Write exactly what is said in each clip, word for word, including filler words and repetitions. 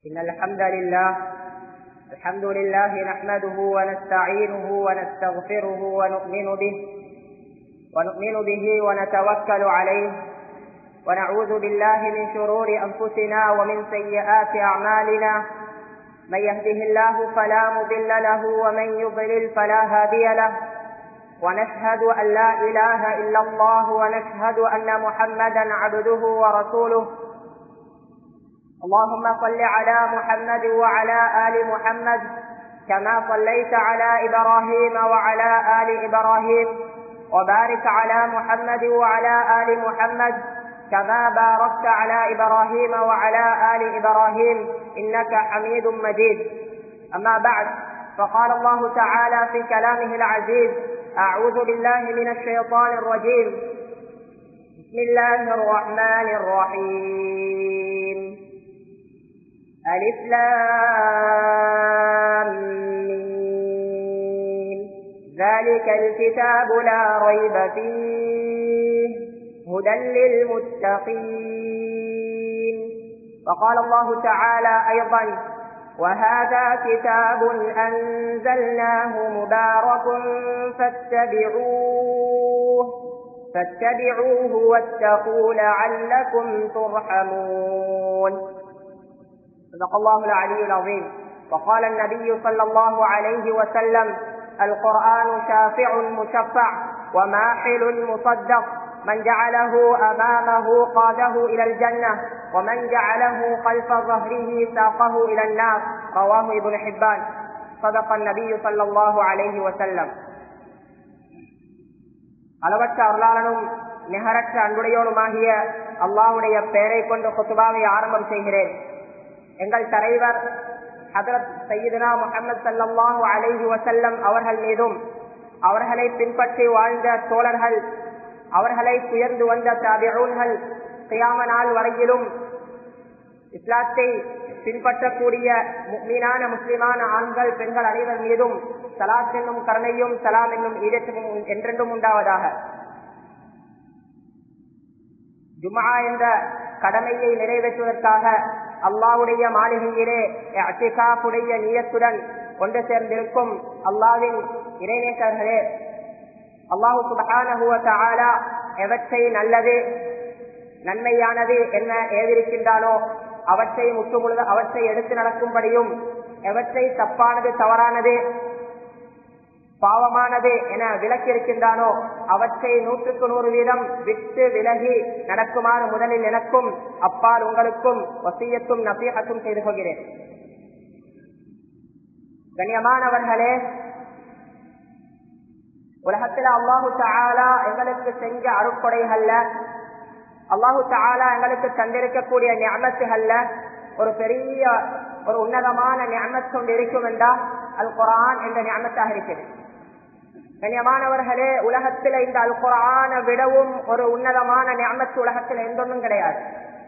إن الحمد لله الحمد لله نحمده ونستعينه ونستغفره ونؤمن به ونؤمن به ونتوكل عليه ونعوذ بالله من شرور أنفسنا ومن سيئات أعمالنا. من يهده الله فلا مضل له ومن يضلل فلا هادي له، ونشهد أن لا إله إلا الله ونشهد أن محمدا عبده ورسوله. اللهم صل على محمد وعلى آل محمد كما صليت على إبراهيم وعلى آل إبراهيم، وبارك على محمد وعلى آل محمد كما باركت على إبراهيم وعلى آل إبراهيم إنك حميد مجيد. أما بعد، فقال الله تعالى في كلامه العزيز: أعوذ بالله من الشيطان الرجيم. بسم الله الرحمن الرحيم. ألف لام ميم. ذلك الكتاب لا ريب فيه هدى للمتقين. وقال الله تعالى أيضا: وهذا كتاب أنزلناه مبارك فاتبعوه فاتبعوه واتقوا لعلكم ترحمون. صدق الله العلي العظيم. وقال النبي صلى الله عليه وسلم: القرآن شافع مشفع وماحل مصدق، من جعله أمامه قاده إلى الجنة ومن جعله خلف ظهره ساقه إلى النار. رواه ابن حبان. صدق النبي صلى الله عليه وسلم. அளவற்ற அருளாளனும் நிகரற்ற அன்புடையோனுமாகிய அல்லாஹ்வுடைய பெயரை கொண்டு குத்பாவை ஆரம்பம் செய்கிறேன். எங்கள் தலைவர் ஹதரத் சய்யிதுனா முஹம்மது ஸல்லல்லாஹு அலைஹி வஸல்லம் அவர்கள் மீதும் அவர்களை பின்பற்றி வாழ்ந்த தோழர்கள், அவர்களை உயர்ந்து வந்த தாபிஊன்கள், கியாம நாள் வரையிலும் இஸ்லாத்தை பின்பற்றக்கூடிய முஃமினான முஸ்லிமான ஆண்கள் பெண்கள் அனைவர் மீதும் ஸலாத் என்னும் கருணையும் சலாம் என்னும் ஈடேற்றமும் என்றென்றும் உண்டாவதாக. ஜும்ஆ என்ற கடமையை நிறைவேற்றுவதற்காக அல்லாஹ்வுடைய மாளிகையிலே இஅ்திகாஃபுடைய நியத்துடன் ஒன்று சேர்ந்திருக்கும் அல்லாஹ்வின் இறைநேசர்களே, அல்லாஹு சுப்ஹானஹு வ தஆலா எவற்றை நல்லது நன்மையானது என்ன ஏவிருக்கின்றானோ அவற்றை முற்றுமுழுத அவற்றை எடுத்து நடக்கும்படியும், எவற்றை தப்பானது தவறானது பாவமானது என விலக்கியிருக்கின்றானோ அவற்றை நூற்றுக்கு நூறு வீதம் விட்டு விலகி நடக்குமாறு முதலில் எனக்கும் அப்பால் உங்களுக்கும் வசியத்தும் நசீஹத்தும் செய்து கொள்கிறேன். கண்ணியமானவர்களே, உலகத்தில் அல்லாஹு தஆலா எங்களுக்கு செஞ்ச அருட்கொடைகள்ல, அல்லாஹு தஆலா எங்களுக்கு தந்திருக்கக்கூடிய நிஅமத்துகள்ல ஒரு பெரிய ஒரு உன்னதமான நிஅமத் கொண்டு இருக்கும் என்றால் அல் குர்ஆன் என்ற நிஅமத்தாக இருக்கிறது. கண்ணியமானவர்களே, உலகத்தில் இந்த அல் குர்ஆனை விடவும் ஒரு உன்னதமான நிஅமத் உலகத்தில் எந்தொன்றும் கிடையாது.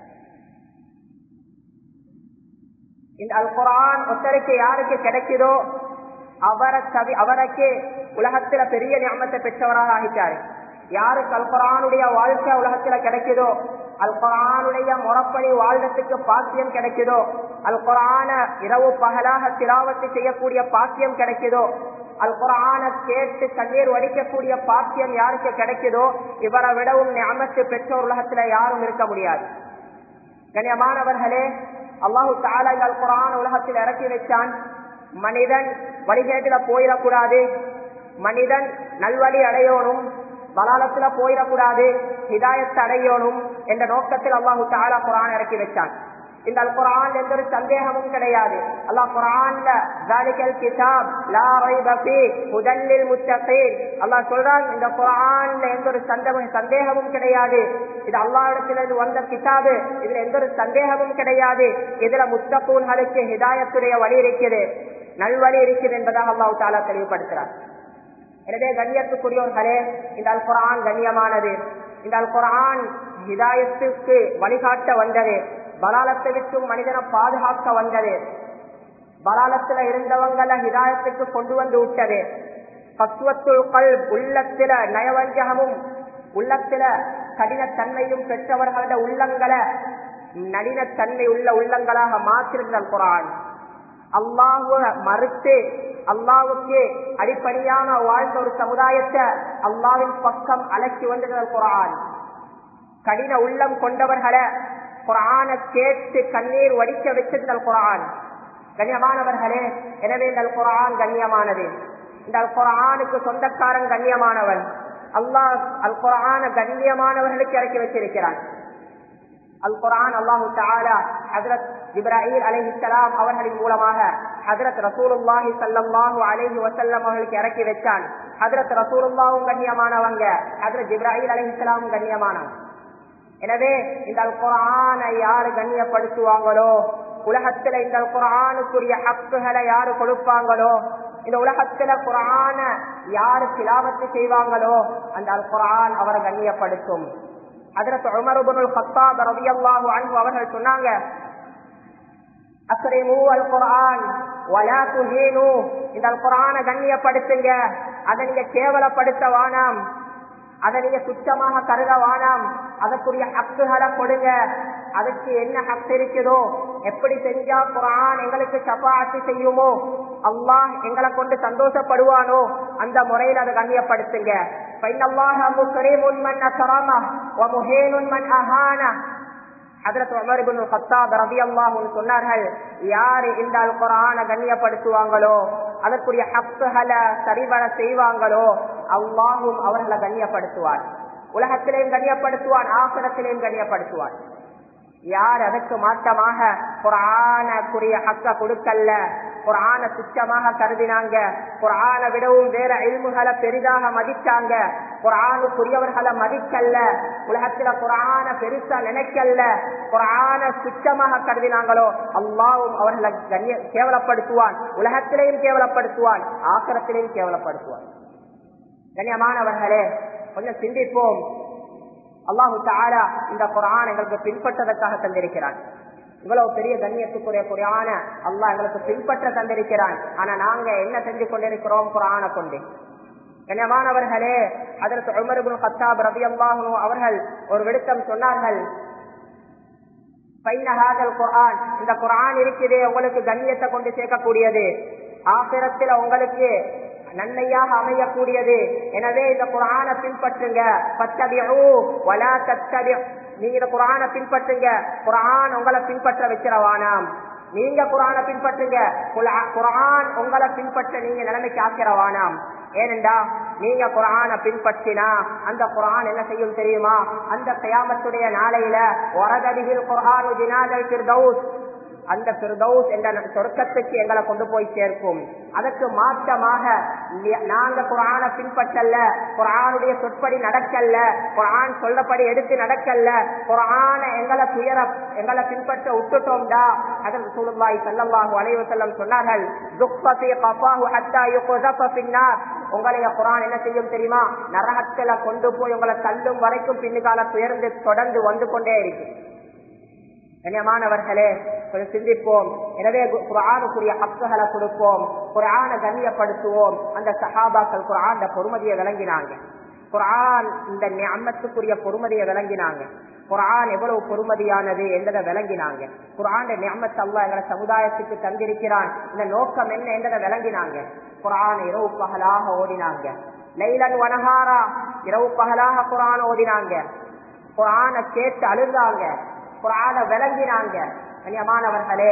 இந்த அல் குர்ஆன் ஒருத்தருக்கு யாருக்கு கிடைக்குதோ அவரை தவி அவருக்கு உலகத்துல பெரிய நிஅமத்தை பெற்றவராக ஆகிட்டாரு. யாருக்கு அல் குர்ஆனுடைய வாழ்க்கை உலகத்துல கிடைக்குதோ, அல் குர்ஆனுடைய முறப்படி வாழ்றதுக்கு பாக்கியம் கிடைக்குதோ, அல் குர்ஆன இரவு பகலாக திலாவத்து செய்யக்கூடிய பாக்கியம் கிடைக்குதோ, அல் குர்ஆன கேட்டு கண்ணீர் வடிக்கக்கூடிய பாக்கியம் யாருக்கு கிடைக்குதோ இவரை விடவும் நிஅமத்து பெற்றோர் உலகத்துல யாரும் இருக்க முடியாது. கண்ணியமானவர்களே, அல்லாஹு தஆலா அல் குர்ஆன் உலகத்தில் இறக்கி வச்சான். மனிதன் வழிகேட்டில போயிடக்கூடாது, மனிதன் நல்வழி அடையோனும், பலாலத்துல போயிடக்கூடாது, ஹிதாயத்தை அடையோனும் என்ற நோக்கத்தில் அல்லாஹு தஆலா குர்ஆன் இறக்கி வச்சான். இந்த அல் குர்ஆன் எந்த ஒரு சந்தேகமும் கிடையாது. அல்லாஹ் குர்ஆன்ல ذَلِكَ الْكِتَابُ لَا رَيْبَ فِيهِ هُدًى لِّلْمُتَّقِينَ அல்லாஹ் சொல்றான், இந்த குர்ஆன்ல எந்த ஒரு சந்தேகமும் கிடையாது, இது அல்லாஹ்விடத்திலிருந்து வந்த கிதாபு, இதுல எந்த ஒரு சந்தேகமும் கிடையாது, இதுல முத்தகூன்களுக்கு ஹிதாயத்துடைய வழி இருக்குது, நல்வழி இருக்குது என்பதாக அல்லாஹ் தஆலா தெளிவுபடுத்துறார். எனவே கண்ணியத்துக்குரியவர்களே, இந்த அல் குர்ஆன் கண்ணியமானது. இந்த அல் குர்ஆன் ஹிதாயத்துக்கு வழிகாட்ட வந்தது, பலாலத்தை விட்டும் மனிதனை பாதுகாக்க வந்தது, பலாலத்துல இருந்தவங்களை ஹிதாயத்துக்கு கொண்டு வந்து விட்டது. கஸ்வத்துல் கல்ப், உள்ளத்தில நயவஞ்சகமும் உள்ளத்தில கடினத்தன்மையும் பெற்றவர்களோட உள்ளங்களை நளினத்தன்மை உள்ள உள்ளங்களாக மாற்றிருந்த குர்ஆன். அல்லாஹ்வை மறுத்து அல்லாஹ்வுக்கு அடிப்படையான வாழ்ந்த ஒரு சமுதாயத்தை அல்லாஹ்வின் பக்கம் அழைச்சி வந்தது குர்ஆன். கடின உள்ளம் கொண்டவர்களை குர்ஆனை கேட்டு கண்ணீர் வடிக்க வச்சது குர்ஆன். கண்ணியமானவர்களே, எனவே இந்த குர்ஆன் கண்ணியமானது. இந்த குர்ஆனுக்கு சொந்தக்காரன் கண்ணியமானவன். அல்லாஹ் அல் குர்ஆன கண்ணியமானவர்களுக்கு இறக்கி வச்சிருக்கிறான். அல் குர்ஆன் அல்லாஹு தஆலா ஹஜ்ரத் ஜிப்ராயில் அலைஹிஸ்ஸலாம் அவர்களின் மூலமாக ஹஜ்ரத் ரசூலுல்லாஹி ஸல்லல்லாஹு அலைஹி வஸல்லம் அவர்களுக்கு இறக்கி வச்சான். ஹஜ்ரத் ரசூலுல்லாஹும் கண்ணியமானவங்க, ஹஜ்ரத் ஜிப்ராயில் அலைஹிஸ்ஸலாமும் கண்ணியமானவங்க. எனவே இந்த அல் குர்ஆனை யாரு கண்ணியப்படுத்துவாங்களோ, உலகத்துல இந்த குர்ஆனுக்குரிய ஹக்குகளை யாரு கொடுப்பாங்களோ, இந்த உலகத்துல குர்ஆன யாரு திலாவத்து செய்வாங்களோ, அந்த அல் குர்ஆன் அவரை கண்ணியப்படுத்தும். ஹஜ்ரத் உமர் இப்னுல் கத்தாப் ரலியல்லாஹு அன்ஹு அவர்கள் சொன்னாங்க, அக்ரிமு அல் குர்ஆன் வலா துஹீனு, இந்த அல் குர்ஆனை கண்ணியப்படுத்துங்க, அதை நீங்க கேவலப்படுத்த வேணாம், அதை நீங்க சுத்தமாக கருத வேணாம், அதற்குரிய ஹக்குகளை கொடுங்க. அதுக்கு என்ன ஹக்கு இருக்குதோ, எப்படி செஞ்சா குர்ஆன் எங்களுக்கு ஷஃபாஅத் செய்யுமோ, அல்லாஹ் எங்களை கொண்டு சந்தோஷப்படுவானோ அந்த முறையில் அதை கண்ணியப்படுத்துங்க. ஃபைனல்லாஹ முக்ரிமுன் மன் அக்ரமஹு வ முஹீனுன் மன் அஹானஹு. ஹஜ்ரத் உமர் இப்னுல் கத்தாப் ரலியல்லாஹு அன்ஹு சொன்னார்கள், யார் இந்த அல் குர்ஆனை கண்ணியப்படுத்துவாங்களோ, அதற்குரிய ஹக்குகளை சரிவர செய்வாங்களோ, அல்லாஹும் அவர்களை கண்ணியப்படுத்துவார். உலகத்திலேயும் கண்ணியப்படுத்துவான், ஆகிரத்திலேயும் கண்ணியப்படுத்துவான். யார் அதற்கு மாற்றமாக குர்ஆனுக்குரிய ஹக்க கொடுக்கல்ல, குர்ஆனை துச்சமாக கருதினாங்க, குர்ஆனை விடவும் வேற இல்முகளை பெரிதாக மதிச்சாங்க, குர்ஆனுக்குரியவர்களை மதிக்கல்ல, உலகத்துல குர்ஆனை பெருசா நினைக்கல்ல, குர்ஆனை துச்சமாக கருதினாங்களோ, அல்லாஹ்வும் அவர்களை கண்ணிய கேவலப்படுத்துவான். உலகத்திலேயும் கேவலப்படுத்துவான், ஆகிரத்திலேயும் கேவலப்படுத்துவான். கண்ணியமானவர்களே, கொஞ்சம் சிந்திப்போம். அல்லாஹு தஆலா இந்த குர்ஆன் எங்களுக்கு பின்பற்றதற்காக தந்திருக்கிறான். இவ்வளவு பெரிய கண்ணியத்துக்குரிய குர்ஆனை அல்லாஹ் எங்களுக்கு பின்பற்ற தந்திருக்கிறான். ஆனா நாங்க என்ன செஞ்சு கொண்டிருக்கிறோம் குர்ஆனை கொண்டு? கண்ணியமானவர்களே, ஹஜ்ரத் உமர் இப்னு கத்தாப் ரலியல்லாஹு அன்ஹு அவர்கள் ஒரு விடுத்தம் சொன்னார்கள், ஃபைன ஹாதல் குர்ஆன், இந்த குர்ஆன் இருக்குதே உங்களுக்கு கண்ணியத்தை கொண்டு சேர்க்கக்கூடியது, ஆகிரத்தில் உங்களுக்கு நன்மையாக அமையக்கூடியது. எனவே இந்த குர்ஆனை பின்பற்றுங்க. ஃபத்தபிஉ வலா தத்தபிஉ, நீங்க இந்த குர்ஆனை பின்பற்றுங்க, குர்ஆன் உங்களை பின்பற்ற வச்சிரவானாம். நீங்க குர்ஆனை பின்பற்றுங்க, குர்ஆன் உங்களை பின்பற்ற நீங்க நிலைமைக்கு ஆக்கிறவானாம். ஏனென்றா நீங்க குர்ஆனை பின்பற்றினா அந்த குர்ஆன் என்ன செய்யும் தெரியுமா? அந்த கியாமத்துடைய நாளையில வரதபில் குர்ஆனு ஜினாதல் ஃபிர்தௌஸ், அந்த ஃபிர்தௌஸ் என்ற சொர்க்கத்துக்கு எங்களை கொண்டு போய் சேர்க்கும். அதற்கு மாற்றமாக நாங்க குர்ஆனை பின்பற்றல்ல, குர்ஆனுடைய சொற்படி நடக்கல்ல, குர்ஆன் சொல்லப்படி எடுத்து நடக்கல்ல, குர்ஆனை எங்களை துயர எங்களை பின்பற்ற விட்டுட்டோம்டா, ஹஜ்ரத் ரசூலுல்லாஹி ஸல்லல்லாஹு அலைஹி வஸல்லம் சொன்னார்கள், துக்ஃபி கஃபாஹு ஹத்தா யுக்ஸஃப ஃபின்னார், உங்களை குர்ஆன் என்ன செய்யும் தெரியுமா? நரகத்துல கொண்டு போய் உங்களை தள்ளும் வரைக்கும் பின்னுகால துயர்ந்து தொடர்ந்து வந்து கொண்டே இருக்கு. கண்ணியமானவர்களே, கொஞ்சம் சிந்திப்போம். எனவே குர்ஆனுக்குரிய ஹக்குகளை கொடுப்போம், குர்ஆனை கண்ணியப்படுத்துவோம். அந்த சஹாபாக்கள் குர்ஆன் பொறுமதியை விளங்கினாங்க, குர்ஆன் இந்த நிஅமத்துக்குரிய பொறுமதியை விளங்கினாங்க, குர்ஆன் எவ்வளவு பொறுமதியானது என்றதை விளங்கினாங்க, குர்ஆன் நிஅமத் அல்லாஹ் எங்களை சமுதாயத்துக்கு தந்திருக்கிறான், இந்த நோக்கம் என்ன என்றதை விளங்கினாங்க. குர்ஆன் இரவு பகலாக ஓடினாங்க, லைலன் வனஹாரா, இரவு பகலாக குர்ஆன் ஓடினாங்க, குர்ஆனை கேட்டு அழுந்தாங்க, குர்ஆனை விளங்கினாங்க. கண்ணியமானவர்களே,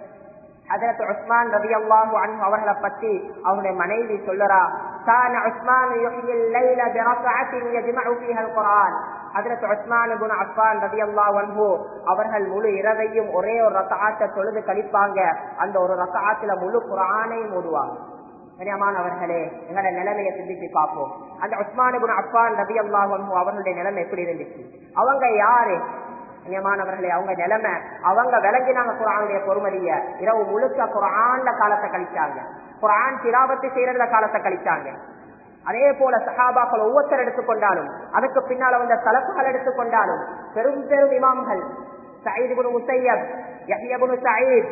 ஹஜ்ரத் உஸ்மான் ரலியல்லாஹு அன்ஹு அவர்களை பற்றி அவருடைய மனைவி சொல்லுறா, கான உஸ்மான் யுஹ்யில் லைல பிரக்அத்தின் யஜ்மஉ ஃபீஹா அல் குர்ஆன். ஹஜ்ரத் உஸ்மான் இப்னு அஃபான் ரலியல்லாஹு அன்ஹு அவர்கள் முழு இரவையும் ஒரே ஒரு ரக்அத்தை தொழுது கழிப்பாங்க, அந்த ஒரு ரக்அத்துல முழு குர்ஆனையும் ஓதுவாங்க. கண்ணியமானவர்களே, எங்களோட நிலைமையை சிந்தித்து பார்ப்போம். அந்த உஸ்மான் இப்னு அஃபான் ரலியல்லாஹு அன்ஹு அவர்களுடைய நிலைமை எப்படி இருந்துச்சு? அவங்க யாரு? கண்ணியமானவர்களே, அவங்க நிலைமை, அவங்க விளங்கினாங்க குர்ஆனுடைய பொறுமதிய. இரவு முழுக்க குர்ஆன்ல காலத்தை கழிச்சாங்க, குர்ஆன் திலாவத்து செய்யறதுல காலத்தை கழிச்சாங்க. அதே போல சஹாபாக்கள் ஒவ்வொருத்தர் எடுத்துக்கொண்டாலும், அதுக்கு பின்னால வந்த தலப்புகள் எடுத்துக்கொண்டாலும், பெரும் பெரும் இமாம்கள், Saeed ibn Musayyib, Yahya ibn Saeed,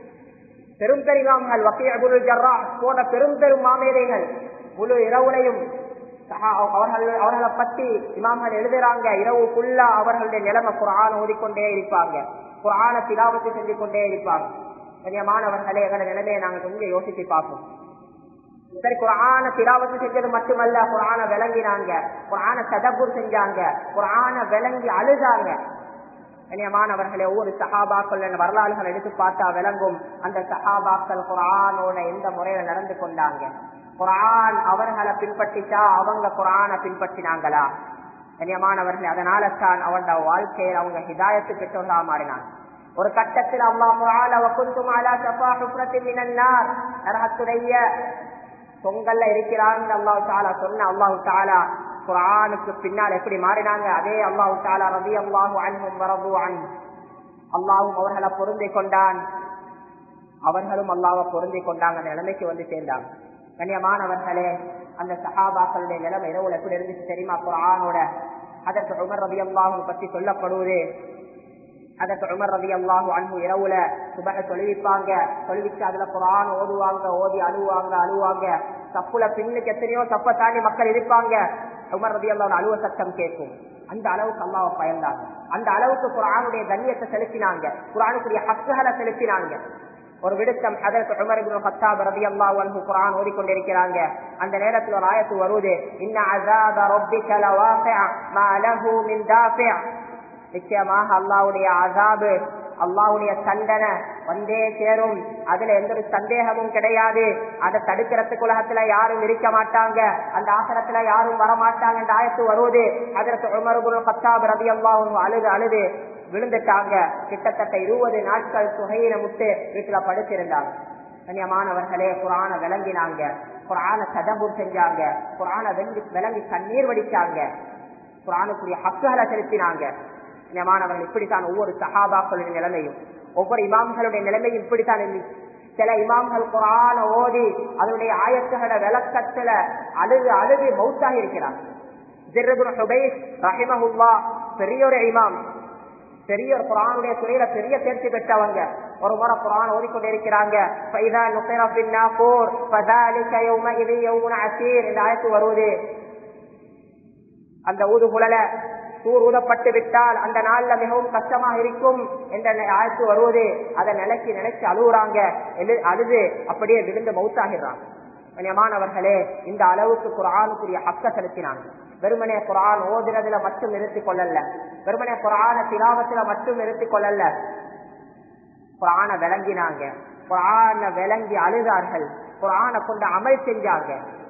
பெரும் பெரும் இமாம்கள், வகீ இப்னு ஜர்ராஹ் போன்ற பெரும் பெரும் மாமேதைகள் முழு இரவுலையும் அவர்கள் அவர்களை பற்றி இமாம்கள் எழுதுறாங்க, இரவு ஃபுல்லா அவர்களுடைய நிலைமை குர்ஆன் ஓதிக்கொண்டே இருப்பாங்க. குர்ஆனை திலாவத்து செஞ்சு கொண்டே இருப்பாங்க. கண்ணியமானவர்களே, எங்களோட நிலைமையை நாங்க கொஞ்சம் யோசிச்சு பார்ப்போம். சரி, குர்ஆனை திலாவத்து செஞ்சது மட்டுமல்ல, குர்ஆனை விளங்கினாங்க, குர்ஆனை ததப்புர் செஞ்சாங்க, குர்ஆனை விளங்கி அழுதாங்க. கண்ணியமானவர்களே, ஒவ்வொரு சஹாபாக்கள் வரலாறுகள் எடுத்து பார்த்தா விளங்கும் அந்த சஹாபாக்கள் குர்ஆனோட எந்த முறையில நடந்து கொண்டாங்க. குர்ஆன் அவர்களை பின்பற்றிச்சா அவங்க குர்ஆனை பின்பற்றினாங்களா? கண்ணியமானவர்களே, அதனால தான் அவங்களோட வாழ்க்கையில் அவங்க ஹிதாயத்து பெற்றவர்களா மாறினாங்க. ஒரு கட்டத்தில் அல்லாஹ் தஆலா வகுந்தும் அலா ஷஃபா ஹுஃப்ரத்தின் மினன் நார், நரகத்துடைய தொங்கல்ல இருக்கிறாங்க அல்லாஹ் தஆலா சொன்ன அல்லாஹ் தஆலா குர்ஆனுக்கு பின்னால் எப்படி மாறினாங்க? அதே அல்லாஹ் தஆலா ரலியல்லாஹு அன்ஹும் வரது அன்ஹு, அல்லாஹ்வும் அவர்களை பொருந்திக் கொண்டான், அவர்களும் அல்லாஹ்வை பொருந்திக் கொண்டாங்க. அந்த நிலைமைக்கு வந்து சேர்ந்தாங்க. கண்ணியமானவர்களே, அந்த சஹாபாக்களுடைய நிலைமை இரவுல எப்படி இருந்துச்சு தெரியுமா? குர்ஆனோட அதற்கு உமர் ரலியல்லாஹு பற்றி சொல்லப்படுவது, அதற்கு உமர் ரலியல்லாஹு அன்ஹு இரவுல சுபஹ தொழுவிப்பாங்க, தொழுவிச்சு அதுல குர்ஆன் ஓதுவாங்க, ஓதி அழுவாங்க அழுவாங்க சப்புல பின்னுக்கு எத்தனையோ சப்ப தாண்டி மக்கள் இருப்பாங்க. உமர் ரலியல்லாஹு அழுவ சத்தம் கேட்கும். அந்த அளவுக்கு அல்லாஹ்வை பயந்தாங்க, அந்த அளவுக்கு குர்ஆனுடைய கண்ணியத்தை செலுத்தினாங்க, குர்ஆனுக்குரிய ஹக்குகளை செலுத்தினாங்க. ஒரு விடுத்தம் ஹதரத் உமர் இப்னு கத்தாப் ரலியல்லாஹு அன்ஹு குர்ஆன் ஓதிக்கொண்டிருக்கிறாங்க. அந்த நேரத்தில் ஒரு ஆயத்து வருது, இன்ன அஸாப ரப்பிக லவாகிஅ மா லஹு மின் தாஃபிஅ, நிச்சயமாக அல்லாஹ்வுடைய அஸாபு, அல்லாஹ்வுடைய தண்டனை வந்தே சேரும், அதுல எந்த ஒரு சந்தேகமும் கிடையாது. அதை தடுக்கிறதுக்கு உலகத்துல யாரும் இருக்க மாட்டாங்க, அந்த ஆசனத்துல யாரும் வரமாட்டாங்க. இந்த ஆயத்து வருவது ஹதரத் உமர் இப்னு கத்தாப் ரலியல்லாஹு அன்ஹு அழுது அழுது விழுந்துட்டாங்க. கிட்டத்தட்ட இருபது நாட்கள் சுகையின முட்டு வீட்டுல படுத்திருந்தாங்க. கண்ணியமானவர்களே, குர்ஆனை விளங்கினாங்க, குர்ஆனை ததப்புர் செஞ்சாங்க, குர்ஆனை விளங்கி கண்ணீர் வடிச்சாங்க, குர்ஆனுக்குரிய ஹக்குகளை செலுத்தினாங்க. கண்ணியமானவர்கள், இப்படித்தான் ஒவ்வொரு சஹாபாக்களுடைய நிலைமையும், ஒவ்வொரு இமாம்களுடைய நிலைமையும் இப்படித்தான் இருந்துச்சு. சில இமாம்கள் குர்ஆனை ஓதி அதனுடைய ஆயத்துகள விளக்கத்துல அழுது அழுது மௌத்தாக இருக்கிறாங்க. ஸிர் இப்னு ஹுபைஸ் ரஹிமஹுல்லாஹ் பெரிய ஒரு இமாம், பெரிய ஒரு குர்ஆனுடைய துறையில பெரிய தேர்ச்சி பெற்றவங்க. ஒரு முறை குர்ஆன் ஓதிக்கொண்டே இருக்கிறாங்க. ஃபைதா நுகிர ஃபின் நாகூர் ஃபதாலிக யௌமஇذ யௌமுன் அஸீர், இந்த ஆயத்து வருது. அந்த ஊதுகுழல சூர் ஊதப்பட்டு விட்டால் அந்த நாள்ல மிகவும் கஷ்டமாக இருக்கும் என்ற ஆயத்து வருவது. அதை நினைச்சு நினைச்சு அழுகுறாங்க, அழுது அப்படியே விழுந்து மௌத்தாகிறாங்க. கண்ணியமானவர்களே, இந்த அளவுக்கு குர்ஆனுக்குரிய ஹக்க செலுத்தினாங்க. வெறுமனே குர்ஆன் ஓதுறதுல மட்டும் நிறுத்திக் கொள்ளல, வெறுமனே குர்ஆன திலாவத்துல மட்டும் நிறுத்திக் கொள்ளல, குர்ஆனை விளங்கினாங்க, குர்ஆனை விளங்கி அழுதார்கள், குர்ஆனை கொண்டு அமல் செஞ்சாங்க.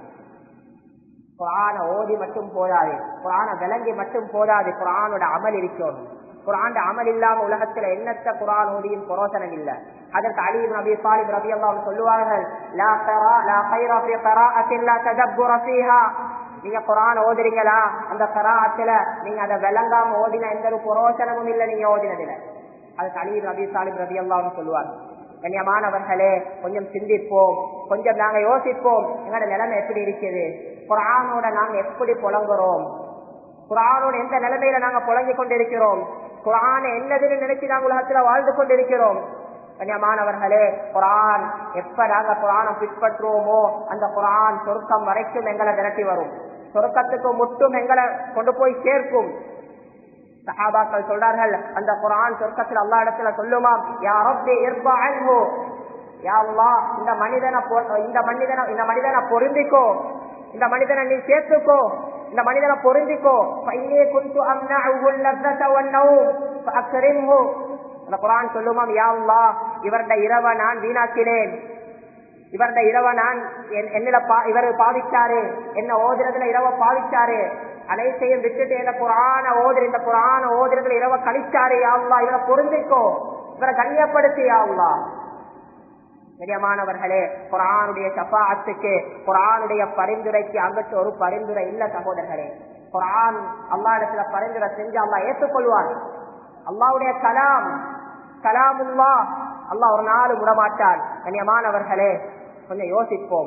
குர்ஆனை ஓதி மட்டும் போதாது, குர்ஆனை விளங்கி மட்டும் போதாது, குர்ஆனோட அமல் இருக்கணும். குர்ஆன் அமல் இல்லாம உலகத்துல என்னத்த குர்ஆன் ஓதியும் பிரயோஜனம் இல்ல. அதற்கு அலி இப்னு அபீ தாலிப் ரலியல்லாஹு அன்ஹு சொல்லுவார்கள், லா கரா லா கைர ஃபீ கராஅத்தின் லா ததப்புர ஃபீஹா, நீங்க குர்ஆன் ஓதுறீங்களா, அந்த கராஅத்துல நீங்க அதை விளங்காம ஓதினா எந்த ஒரு பிரயோஜனமும் இல்லை நீங்க ஓதினதுல. அதுக்கு அலி இப்னு அபீ தாலிப் ரலியல்லாஹு அன்ஹு சொல்லுவாங்க. கண்ணியமானவர்களே, கொஞ்சம் சிந்திப்போம், கொஞ்சம் நாங்க யோசிப்போம், எங்களோட நிலைமை எப்படி இருக்குது, குர்ஆனோட நாங்க எப்படி புலங்குறோம், குர்ஆனோட எந்த நிலைமையில நாங்க புலங்கிக் கொண்டிருக்கிறோம், குர்ஆனை என்னதுன்னு நினைச்சு நாங்க உலகத்துல வாழ்ந்து கொண்டிருக்கிறோம். கண்ணியமானவர்களே, குர்ஆன் எப்ப நாங்க குர்ஆனை பின்பற்றுவோமோ அந்த குர்ஆன் சொர்க்கம் வரைக்கும் எங்களை விரட்டி வரும், சொர்க்கத்துக்கு மட்டும் எங்களை கொண்டு போய் சேர்க்கும். சஹாபாக்கள் சொல்றார்கள், அந்த குர்ஆன் சொர்க்கத்தில் அல்லாஹ் இடத்துல சொல்லுமா, யா ரப்பி இர்பா அன்ஹு, யா அல்லாஹ் இந்த மனிதனை இந்த மனிதனை இந்த மனிதனை பொருந்திக்கோ, இந்த மனிதனை நீ சேர்த்துக்கோ, இந்த மனிதனை பொருந்திக்கோ. ஃபைனி குன்து அம்னஉஹு அல்லஸத வன்னௌம் ஃபஅக்ரிம்ஹு, அந்த குர்ஆன் சொல்லுமா, யா அல்லாஹ் இவருடைய இரவை நான் வீணாக்கினேன், இவருடைய இரவை நான் என்னில இவர் பாவிச்சாரு, என்ன ஓதுறதுல இரவை பாவிச்சாரு, அனைத்தையும் விட்டுட்டு இந்த குர்ஆனை ஓதுற இந்த குர்ஆனை ஓதுறதுல இரவை கழிச்சாரு, யா அல்லாஹ் இவரை பொருந்திக்கோ, இவரை கண்ணியப்படுத்தி யா அல்லாஹ். கண்ணியமானவர்களே, குர்ஆனுடைய ஷஃபாஅத்துக்கு, குர்ஆனுடைய பரிந்துரைக்கு அங்கத்து ஒரு பரிந்துரை இல்ல சகோதரர்களே. குர்ஆன் அல்லாஹ் இடத்துல பரிந்துரை செஞ்சு அல்லாஹ் ஏற்றுக்கொள்வான். அல்லாஹ்வுடைய கலாம் கலாமுல்லாஹ், அல்லாஹ் ஒரு நாள் விடமாட்டான். கண்ணியமானவர்களே, கொஞ்சம் யோசிப்போம்,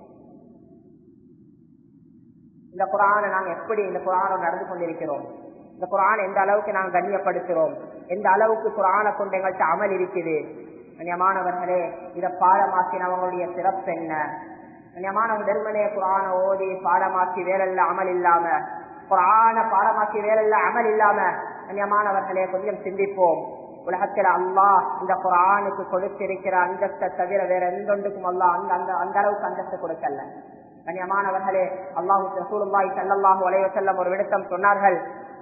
இந்த குர்ஆனை நாங்க எப்படி இந்த குர்ஆனோடு நடந்து கொண்டிருக்கிறோம், இந்த குர்ஆனை எந்த அளவுக்கு நாங்க கண்ணியப்படுத்துறோம், எந்த அளவுக்கு குர்ஆனை கொண்டு எங்கள்கிட்ட அமல் இருக்குது. கண்ணியமானவர்களே, இதை பாடமாக்கினவங்களுடைய சிறப்பு என்ன? கண்ணியமானவங்க வெறுமனே குர்ஆனை ஓதி பாடமாக்கி வேலையில்ல அமல் இல்லாம, குர்ஆனை பாடமாக்கி வேலையில்ல அமல் இல்லாம, கண்ணியமானவர்களே கொஞ்சம் சிந்திப்போம். உலகத்தில் அல்லாஹ் இந்த குர்ஆனுக்கு கொடுத்திருக்கிற அந்தஸ்தை தவிர வேற எந்த ஒன்றுக்கும் அல்லாஹ் அந்த அந்த அந்த அளவுக்கு அந்தஸ்து கொடுக்கல. கண்ணியமானவர்களே, அல்லாஹ் ரசூலுல்லாஹி ஸல்லல்லாஹு அலைஹி வஸல்லம் ஒரு விடத்தம் சொன்னார்கள்,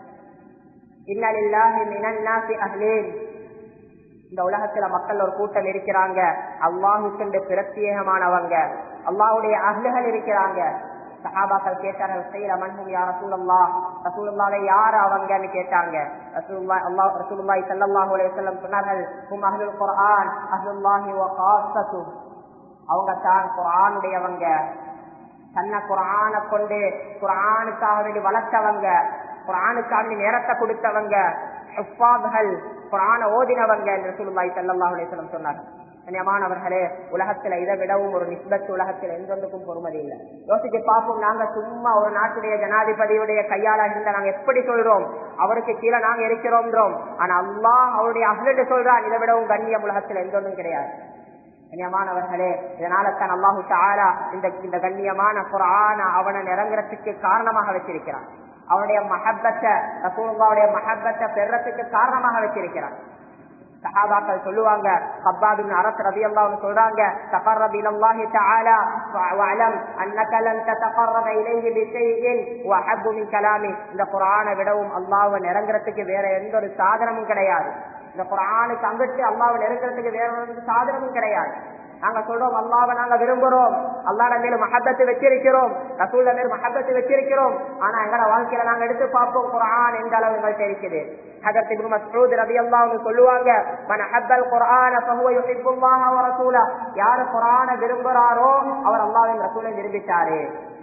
இன்ன லில்லாஹி மினன் நாஸி அஹ்லீன். இந்த உலகத்துல மக்கள் ஒரு கூட்டம் இருக்கிறாங்க, அல்லாஹுக்கு பிரத்யேகமானவங்க, அல்லாஹ்வுடைய அஹ்லுகள் இருக்கிறாங்க. சஹாபாக்கள் கேட்டார்கள், கைல மன்ஹும் யா ரசூலல்லாஹ், ரசூலுல்லாஹ்வே யார் அவங்கன்னு கேட்டாங்க. ரசூலுல்லாஹ் அல்லாஹ் ரசூலுல்லாஹி ஸல்லல்லாஹு அலைஹி வஸல்லம் சொன்னார்கள், ஹும் அஹ்லுல் குர்ஆன் அஹ்லுல்லாஹி வ காஸத்து. அவங்க தான் குர்ஆனுடையவங்க, தன்னை குர்ஆனை கொண்டு குர்ஆனுக்காக வேண்டி வளர்த்தவங்க, குர்ஆனுக்காக வேண்டி நேரத்தை கொடுத்தவங்க, ஹுஃபாத்கள், குர்ஆனை ஓதினவங்க என்று ரசூலுல்லாஹி ஸல்லல்லாஹு அலைஹி வஸல்லம் சொன்னார்கள். கண்ணியமானவர்களே, உலகத்துல இதை விடவும் ஒரு நிஸ்பத் உலகத்தில் எந்தொன்றுக்கும் பொறுமதி இல்லை. யோசிச்சு பார்ப்போம், நாங்க சும்மா ஒரு நாட்டுடைய ஜனாதிபதியுடைய கையாள இருந்த நாங்க எப்படி சொல்றோம், அவருக்கு கீழே நாங்க இருக்கிறோம். ஆனா அல்லாஹ் அவருடைய அஹ்லு சொல்றான், இதை விடவும் கண்ணியம் உலகத்தில் எந்தொன்றும் கிடையாது. கண்ணியமானவர்களே, இதனால தான் அல்லாஹு தஆலா இந்த இந்த கண்ணியமான குர்ஆன அவனை நிரங்குறதுக்கு காரணமாக வச்சிருக்கிறான். அவனுடைய மஹப்பத்தை, ரசூலுல்லாஹ்வுடைய மஹப்பத்தை பெறறதுக்கு காரணமாக வச்சிருக்கிறான். சஹாபாக்கள் சொல்லுவாங்க, கப்பாப் இப்னு அரஸ் ரலியல்லாஹு அன்ஹு சொல்றாங்க, தகர்ரப இலல்லாஹி தஆலா வஅலம் அன்னக லன் ததகர்ரப இலைஹி பிஷைஇன் வஹப்பு மின் கலாமி. இந்த குர்ஆனை விடவும் அல்லாஹ்வை நெருங்குறதுக்கு வேற எந்த ஒரு சாதனமும் கிடையாது. இந்த குர்ஆனுக்கு அங்கிட்டு அல்லாஹ்வை நெருங்குறதுக்கு வேற ஒரு சாதனமும் கிடையாது. நாங்க சொல்றோம், அல்லாஹ்வை நாங்க விரும்புறோம், அல்லாஹ்வுடைய மேல மஹப்பத்து வச்சிருக்கிறோம், ரசூலுல்லாஹ் மேல மஹப்பத்து வச்சிருக்கிறோம். ஆனா எங்கட வாழ்க்கையில நாங்க எடுத்து பார்ப்போம், குர்ஆன் எந்த அளவு எங்கள்கிட்ட இருக்குது. ஹஜரத் இப்னு மஸ்ஊத் ரலியல்லாஹு அன்ஹு சொல்லுவாங்க, மன் ஹப்பல் குர்ஆன ஃபஹுவ யுஹிப்புல்லாஹ வ ரசூலஹு. யார் குர்ஆனை விரும்புறாரோ அவர் அல்லாஹ்வையும் ரசூலையும் விரும்பிட்டாரு.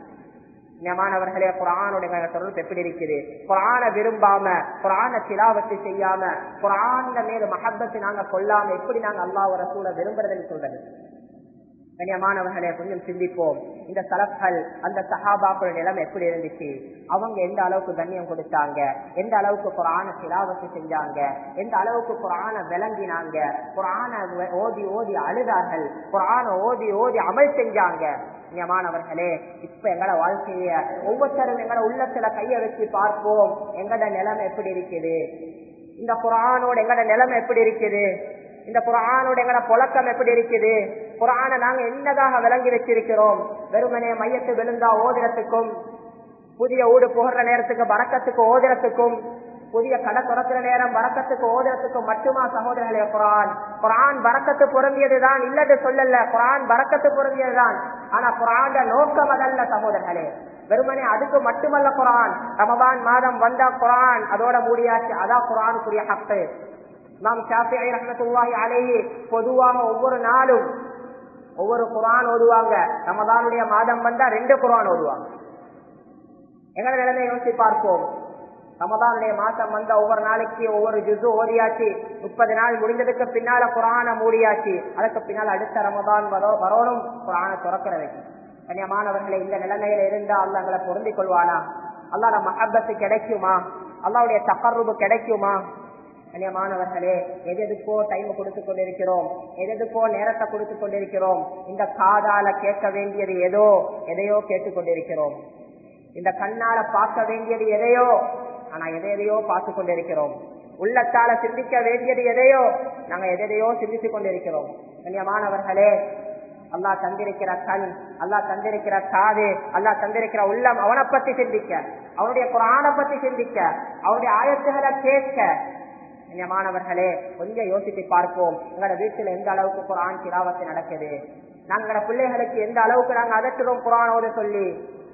ஞானவர்களே, குர்ஆனுடைய தொடர்பு எப்படி இருக்குது? குர்ஆனை விரும்பாம, குர்ஆனை திலாவத்து செய்யாம, குர்ஆன் மேல மஹப்பத்து நாங்க கொள்ளாம எப்படி நாங்க அல்லாஹ் ரசூலை விரும்புறதுன்னு சொல்றது? கண்ணியமானவர்களே, கொஞ்சம் சிந்திப்போம். இந்த சலஃப்கள், அந்த சஹாபாக்களுடைய நிலைமை எப்படி இருந்துச்சு? அவங்க எந்த அளவுக்கு கண்ணியம் கொடுத்தாங்க, எந்த அளவுக்கு குர்ஆனை திலாவத்து செஞ்சாங்க, எந்த அளவுக்கு குர்ஆனை விளங்கினாங்க, குர்ஆனை ஓதி ஓதி அழுதார்கள், குர்ஆனை ஓதி ஓதி அமல் செஞ்சாங்க. கண்ணியமானவர்களே, இப்ப எங்கட வாழ்க்கைய ஒவ்வொருத்தரும் எங்கட உள்ளத்துல கைய வச்சு பார்ப்போம், எங்கட நிலைமை எப்படி இருக்குது? இந்த குர்ஆனோட எங்கட நிலைமை எப்படி இருக்குது? இந்த குர்ஆனோட எங்கட புழக்கம் எப்படி இருக்குது? குர்ஆனை நாங்க என்னதாக விளங்கி வச்சிருக்கிறோம்? வெறுமனே மையத்து விழுந்தா ஓதுறதுக்கும், புதிய ஊடு புகற நேரத்துக்கு பரக்கத்துக்கு ஓதுறதுக்கும், புதிய கடை துறக்கிற நேரம் பரக்கத்துக்கு ஓதுறதுக்கும் மட்டுமா சகோதரர்களே குர்ஆன்? குர்ஆன் பரக்கத்து பொருந்தியதுதான், இல்லது சொல்லல, குர்ஆன் பரக்கத்து பொருந்தியதுதான். ஆனா குர்ஆன் நோக்கம் அதல்ல சகோதரர்களே. வெறுமனே அதுக்கு மட்டுமல்ல குர்ஆன். ரமதான் மாதம் வந்தா குர்ஆன் அதோட மூடியாச்சு, அதான் குர்ஆனுக்குரிய ஹக்கு. இமாம் ஷாஃபிஈ ரஹ்மத்துல்லாஹி அலைஹி பொதுவாக ஒவ்வொரு நாளும் ஒவ்வொரு குர்ஆன் ஓதுவாங்க. ரமதானுடைய மாதம் வந்தா ரெண்டு குர்ஆன் ஓதுவாங்க. எங்களை நிலைமை யோசிச்சு பார்ப்போம். ரமதானுடைய மாசம் வந்த ஒவ்வொரு நாளைக்கு ஒவ்வொரு ஜுஸு ஓதியாச்சு, முப்பது நாள் முடிஞ்சதுக்கு பின்னால குர்ஆனை மூடியாச்சு, அதுக்கு பின்னால் அடுத்த ரமதான் வரணும் குர்ஆனை துறக்கிறதுக்கு. கண்ணியமானவர்களை, இந்த நிலைமையில இருந்தா அல்லாஹ் எங்களை பொருந்திக் கொள்வானா? அல்லாஹ்வுடைய மஹப்பத்து கிடைக்குமா? அல்லாஹ்வுடைய தகர்ருபு கிடைக்குமா? கண்ணியமானவர்களே, எதுக்கோ டைம் கொடுத்து கொண்டிருக்கிறோம், எதுக்கோ நேரத்தை கொடுத்து கொண்டிருக்கிறோம். இந்த காதால கேட்க வேண்டியது ஏதோ எதையோ கேட்டுக் கொண்டிருக்கிறோம். இந்த கண்ணால பார்க்க வேண்டியது எதையோ, ஆனா எதையோ பார்த்து கொண்டிருக்கிறோம். உள்ளத்தால சிந்திக்க வேண்டியது எதையோ, நாங்க எதையோ சிந்தித்துக் கொண்டிருக்கிறோம். கண்ணியமானவர்களே, அல்லாஹ் தந்திருக்கிற கண், அல்லாஹ் தந்திருக்கிற காது, அல்லாஹ் தந்திருக்கிற உள்ளம், அவனை பத்தி சிந்திக்க, அவனுடைய குர்ஆனை பத்தி சிந்திக்க, அவனுடைய ஆயத்துகளை கேட்க. கண்ணியமானவர்களே, கொஞ்சம் யோசித்து பார்ப்போம். எங்களோட வீட்டுல எந்த அளவுக்கு குர்ஆன் திலாவத்து நடக்குது? நாங்களோட பிள்ளைகளுக்கு எந்த அளவுக்கு நாங்க அதட்டுறோம் குர்ஆன் ஓத சொல்லி?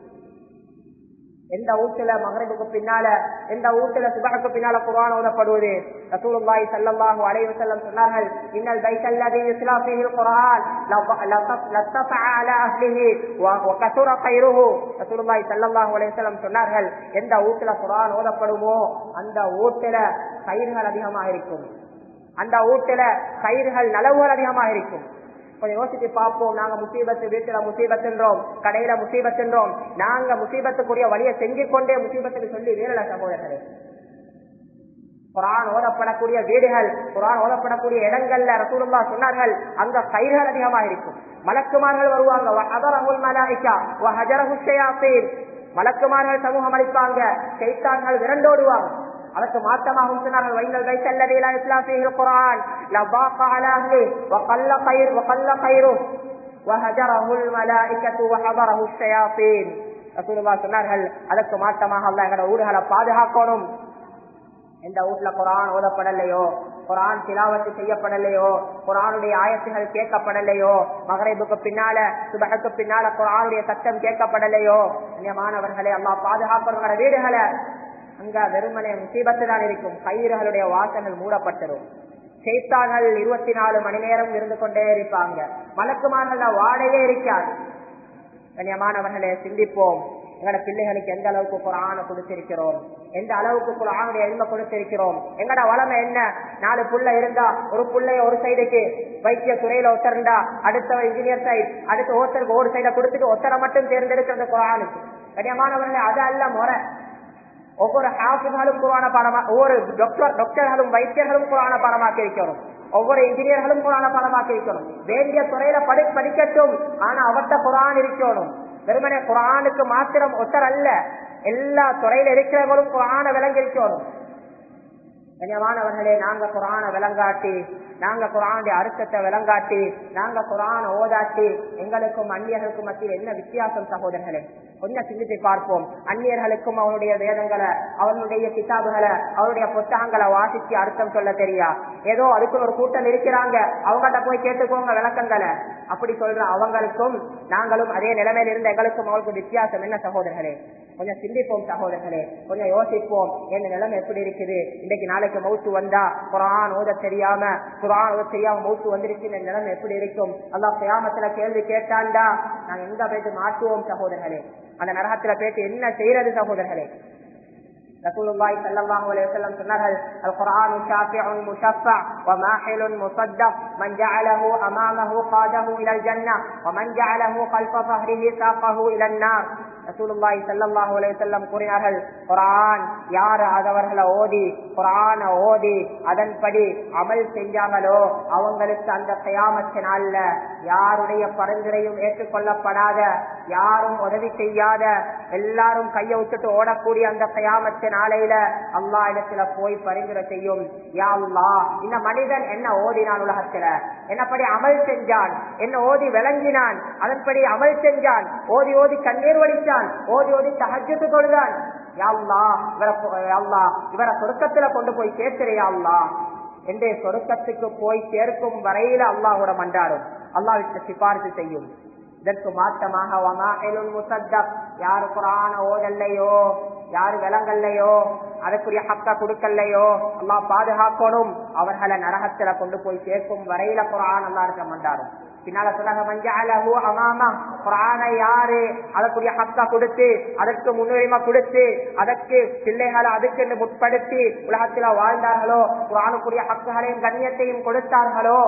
எந்த வீட்டுல மகரிபுக்கு பின்னால, எந்த வீட்டுல சுபஹுக்கு பின்னால குர்ஆன் ஓதப்படுவது? ரசூலுல்லாஹி ஸல்லல்லாஹு அலைஹி வஸல்லம் சொன்னார்கள், இன்னல் பைத்தல்லதி யுஸ்லா ஃபீஹில் குர்ஆன் லத்தஃபஅ அலா அஹ்லிஹி வ கஸர கைருஹு. ரசூலுல்லாஹி ஸல்லல்லாஹு அலைஹி வஸல்லம் சொன்னார்கள், எந்த வீட்டுல குர்ஆன் ஓதப்படுமோ அந்த வீட்டுல கயிறுகள் அதிகமாக இருக்கும், அந்த வீட்டுல கயிறுகள் நலவுகள் அதிகமாக இருக்கும். கொஞ்சம் யோசிச்சு பார்ப்போம். நாங்க முசீபத்து, வீட்டுல முசீபத்துன்றோம், கடையில முசீபத்துன்றோம், நாங்க முசீபத்துக்குரிய வழியை செஞ்சு கொண்டே முசீபத்துக்கு சொல்லி வீரல சகோதரர்களே. குர்ஆன் ஓதப்படக்கூடிய வீடுகள், குர்ஆன் ஓதப்படக்கூடிய இடங்கள்ல ரசூலுல்லாஹ் சொன்னார்கள், அங்க கயிறுகள் அதிகமாக இருக்கும், மலக்குமார்கள் வருவாங்க. வஹதரஹுல் மலாயிகா வஹஜரஹுஷ் ஷயாத்தீன். மலக்குமார்கள் சமூகம் அளிப்பாங்க, ஷைத்தான்கள் விரண்டோடுவாங்க. அதற்கு மாற்றமாகவும் சொன்னார்கள் வைனல் பைத் அல்லதி லா யுத்லா ஃபீஹில் குர்ஆன் லபாக அலா அஹ்லி வகல்ல கைர் வகல்ல கைரு வஹஜரஹுல் மலாயிகத்து வஹதரஹு ஷயாத்தீன். ரசூலுல்லாஹ் சொன்னார்கள் அதற்கு மாற்றமாக அல்லாஹ் எங்களுடைய ஊர்களை பாதுகாக்கணும். எந்த வீட்டுல குர்ஆன் ஓதப்படலையோ, குர்ஆன் திலாவத்து செய்யப்படலையோ, குர்ஆனுடைய ஆயத்துகள் கேட்கப்படலையோ, மகரிபுக்கு பின்னால சுபஹுக்கு பின்னால குர்ஆனுடைய சத்தம் கேட்கப்படலையோ, மாணவர்களே அல்லாஹ் பாதுகாக்கிறவங்களோட வீடுகளை அங்க வெறுமனே முசீபத்து தான் இருக்கும். கயிறுகளுடைய வாசல்கள் மூடப்பட்டரும். ஷைத்தான்கள் இருபத்தி நாலு மணி நேரம் இருந்து கொண்டே இருப்பாங்க. மலக்குமார்கள் வாடையே இருக்காது. கண்ணியமானவர்களே, சிந்திப்போம். எங்களோட பிள்ளைகளுக்கு எந்த அளவுக்கு குர்ஆனை கொடுத்திருக்கிறோம், எந்த அளவுக்கு குர்ஆனுடைய இல்ம கொடுத்திருக்கிறோம். எங்கட வளமை என்ன? நாலு புள்ள இருந்தா ஒரு புள்ளைய ஒரு சைடுக்கு வைத்திய துறையில ஒத்தரண்டா, அடுத்த இன்ஜினியர் சைட், அடுத்த ஒருத்தருக்கு ஒரு சைட கொடுத்துட்டு ஒத்தரை மட்டும் தேர்ந்தெடுக்கிறது குர்ஆனுக்கு. கண்ணியமானவர்களே, அது அல்ல முறை. ஒவ்வொரு ஹாஃபிஸ்களும் குர்ஆனை பாடமா, ஒவ்வொரு டாக்டர் டாக்டர்களும் வைத்தியர்களும் குர்ஆனை பாடமாக்கி இருக்கணும். ஒவ்வொரு இன்ஜினியர்களும் குர்ஆனை பாடமாக்கி இருக்கணும். வேண்டிய துறையில படி படிக்கட்டும், ஆனா அவர்கிட்ட குர்ஆன் இருக்கணும். வெறுமனே குர்ஆனுக்கு மாத்திரம் ஒத்தர் அல்ல, எல்லா துறையில இருக்கிறவங்களும் குர்ஆனை விளங்கிருக்கணும். கண்ணியமானவர்களே, நாங்க குர்ஆனை விளங்காட்டி, நாங்க குர்ஆனுடைய அர்த்தத்தை விளங்காட்டி, நாங்க குர்ஆனை ஓதாட்டி எங்களுக்கும் அந்நியர்களுக்கும் மத்தியில் என்ன வித்தியாசம் சகோதரர்களே? கொஞ்சம் சிந்தித்து பார்ப்போம். அந்நியர்களுக்கும் அவனுடைய வேதங்களை, அவனுடைய கிதாபுகளை, அவருடைய புத்தகங்களை வாசிச்சு அர்த்தம் சொல்ல தெரியா? ஏதோ அதுக்கு ஒரு கூட்டம் இருக்கிறாங்க, அவங்கள்ட்ட போய் கேட்டுக்கோங்க விளக்கங்களை அப்படி சொல்ற அவங்களுக்கும் நாங்களும் அதே நிலைமையில இருந்த எங்களுக்கும் அவங்களுக்கு வித்தியாசம் என்ன சகோதரர்களே? கொஞ்சம் சிந்திப்போம் சகோதரர்களே, கொஞ்சம் யோசிப்போம். என் நிலைமை எப்படி இருக்குது? இன்றைக்கு நாளைக்கு மௌத்து வந்தா குர்ஆன் ஓத தெரியாம குர்ஆன் ஓத தெரியாம மௌத்து வந்துருச்சு, என் நிலைமை எப்படி இருக்கும்? அல்லாஹ் கியாமத்துல கேள்வி கேட்டாண்டா நாங்க எங்க போயிட்டு மாற்றுவோம் சகோதரர்களே? அந்த நரகத்துல போயிட்டு என்ன செய்யறது சகோதரர்களே? ரசூலுல்லாஹி ஸல்லல்லாஹு அலைஹி வஸல்லம் சொன்னார்கள், அல் குர்ஆனு ஷாஃபிஉன் முஷஃபஅ வ மாஹிலுன் முஸத்தக் மன் ஜஅலஹு அமாமஹு காதஹு இலல் ஜன்னah வ மன் ஜஅலஹு கல்ஃப ظهره சாகஹு இலன் நார். ரசூலுல்லாஹி ஸல்லல்லாஹு அலைஹி வஸல்லம் கூறினார்கள், குர்ஆன் யார் அவர்களை ஓதி குர்ஆனை ஓதி அதன்படி அமல் செஞ்சாங்களோ அவங்களுக்கு அந்த கியாமத் நாள்ல யாருடைய பரிந்துரையும் ஏற்றுக்கொள்ளப்படாத, யாரும் உதவி செய்யாத, எல்லாரும் கையை விட்டுட்டு ஓடக்கூடிய அந்த கியாமத் நாளையில அல்லாஹ் இடத்துல போய் பரிந்துரை செய்யும். யா அல்லாஹ், இந்த மனிதன் என்ன ஓதினான், உலகத்துல என்னப்படி அமல் செஞ்சான், என்ன ஓதி விளங்கினான், அதன்படி அமல் செஞ்சான், ஓதி ஓதி கண்ணீர் வடித்தான், ஓதி ஓதி தஹஜ்ஜுத் தொழுதான். யா அல்லாஹ், அல்லாஹ் இவரை சொர்க்கத்துல கொண்டு போய் சேர்க்கிறியா அல்லாஹ் என்று சொர்க்கத்துக்கு போய் சேர்க்கும் வரையில அல்லாஹ்வோட மன்றாடும், அல்லாஹ்விற்கு சிபாரிசு செய்யும். இதற்கு மாற்றமாக வமாஹிலுன் முஸத்தக், யாரு குர்ஆனை ஓதல்லையோ, யாரு விளங்கல்லையோ, அதற்குரிய ஹக்க கொடுக்கல்லையோ அல்லாஹ் பாதுகாக்கணும். அவர்களை நரகத்துல கொண்டு போய் சேர்க்கும் வரையில குர்ஆன் அல்லாஹ்விற்கு மன்றாடும். பின்னால சொன்னாங்க, மஞ்சஅலஹு அமாமா, குர்ஆனை யாரு அதற்குரிய ஹக்க கொடுத்து அதற்கு முன்னுரிமை கொடுத்து அதற்கு பிள்ளைகளை அதுக்கு முற்படுத்தி உலகத்துல வாழ்ந்தார்களோ, குர்ஆனுக்குரிய ஹக்குகளையும் கண்ணியத்தையும் கொடுத்தார்களோ,